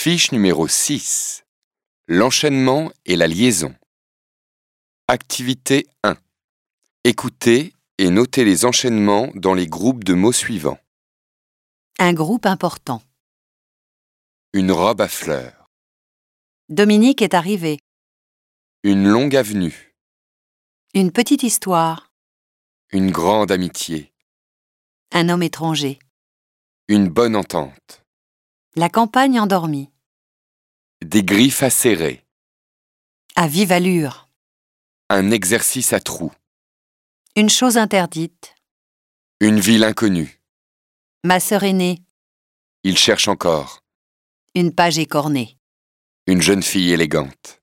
Fiche numéro 6. L'enchaînement et la liaison. Activité 1. Écoutez et notez les enchaînements dans les groupes de mots suivants. Un groupe important. Une robe à fleurs. Dominique est arrivé. Une longue avenue. Une petite histoire. Une grande amitié. Un homme étranger. Une bonne entente. La campagne endormie. Des griffes acérées. À vive allure. Un exercice à trous. Une chose interdite. Une ville inconnue. Ma sœur aînée. Il cherche encore. Une page écornée. Une jeune fille élégante.